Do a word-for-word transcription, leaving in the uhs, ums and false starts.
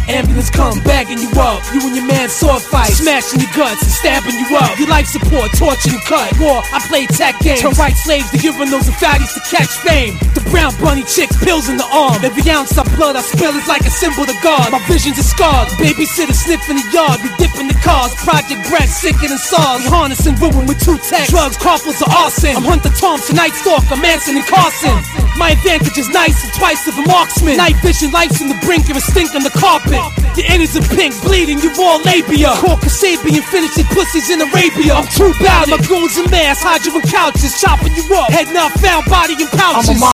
Ambulance come bagging you up. You and your man sword fight, smashing your guts and stabbing you up. Your life support, torture and cut. War, I play tech games. Turn right slaves to giving those fatties to catch fame. The brown bunny chicks, pills in the arm. Every ounce of blood I spill is like a symbol to God. My visions are scarred. Babysitter sniffing the yard. We dipping the cars. Project Brett sicker than SARS. We harnessing ruin with two techs. Drugs, coffers, or arson. I'm Hunter Thompson, Night Stalker, Manson and Carson. My advantage is nice and twice of a marksman. Night vision, life's in the brink of a stink on the carpet. Your innards are pink, bleeding, you all labia. Call Kasabian, finishing pussies in Arabia. I'm too bad, my goons and mass, hydro and couches, chopping you up. Head not found, body in pouches.